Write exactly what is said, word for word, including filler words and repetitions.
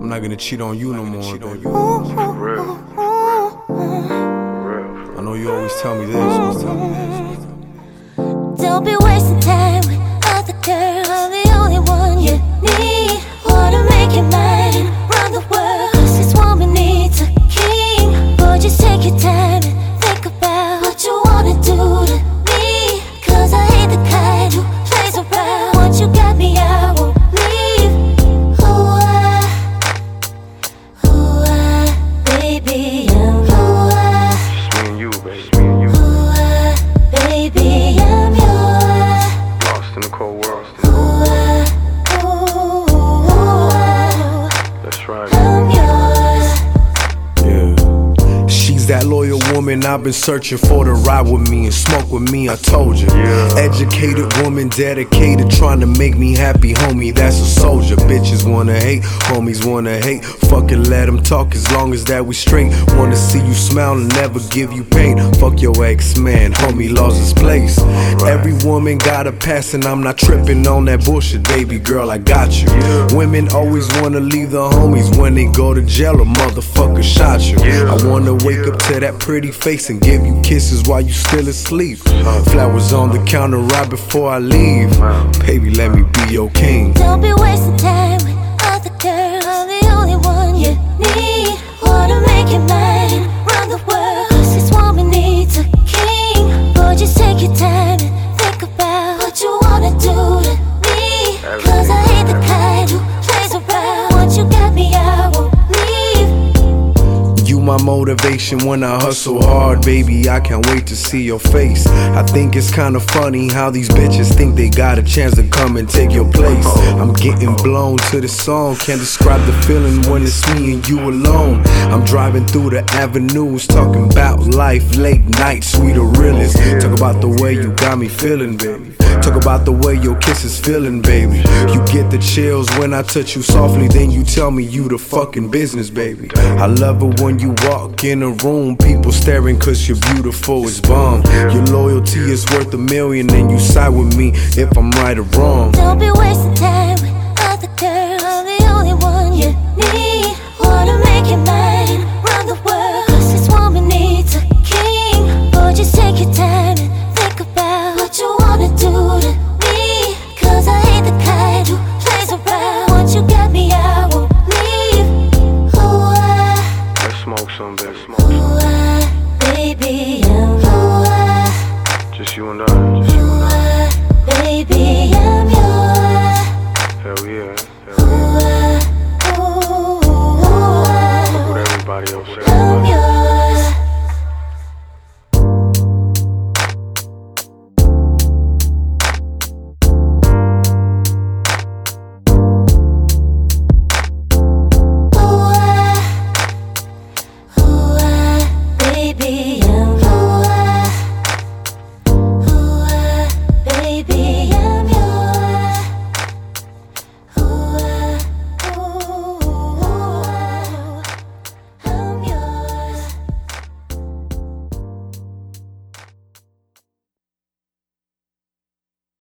I'm not gonna cheat on you no more, baby. For real. For real. I know you always tell me this. Don't be wasting time with other girls. I'm the only one you need. Wanna make it mine, run the world. 'Cause this woman needs a king. Boy, just take your time and think about what you wanna do to me. 'Cause I ain't the kind who plays around. Once you got me, I won't leave. Ooh, I, ooh, I, baby, I'm who I. It's me and you, baby. It's me and you. Ooh, I, baby, I'm yours. Lost in the cold world. Ooh, I, ooh, ooh, That's right. I'm yours. Yeah. She's that loyal woman I've been searching for to ride with me and smoke with me, I told you. Yeah. Educated woman, dedicated, trying to make me happy, homie, that's a soldier. Bitches wanna hate, homies wanna hate. Fucking let them talk as long as that we straight. Wanna see you smile and never give you pain. Fuck your ex, man, homie lost his place. Right. Every woman got a pass and I'm not tripping on that bullshit, baby girl, I got you. Yeah. Women always wanna leave the homies when they go to jail, a motherfucker shot you. Yeah. I wanna wake Yeah. up to that pretty face and give you kisses while you still asleep. Flowers on the counter right before I leave. Baby, let me be your king. Don't be wasting time with other girls. I'm the only one you need. Wanna make it mine, run the world. 'Cause this woman needs a king. Boy, just take your time and think about what you wanna do to me. 'Cause I ain't the kind who plays around. Once you got me, I won't leave. You my motivation when I hustle hard, baby, I can't wait to see your face. I think it's kinda funny how these bitches think they got a chance to come and take your place. I'm getting blown to the song, can't describe the feeling when it's me and you alone. I'm driving through the avenues, talking about life, late nights, we the realest. Talk about the way you got me feeling, baby. Talk about the way your kiss is feeling, baby. You get the chills when I touch you softly, then you tell me you the fucking business, baby. I love it when you walk in a room, people staring 'cause you're beautiful as bomb. Your loyalty is worth a million and you side with me if I'm right or wrong. Don't be wasting time with other girls. I'm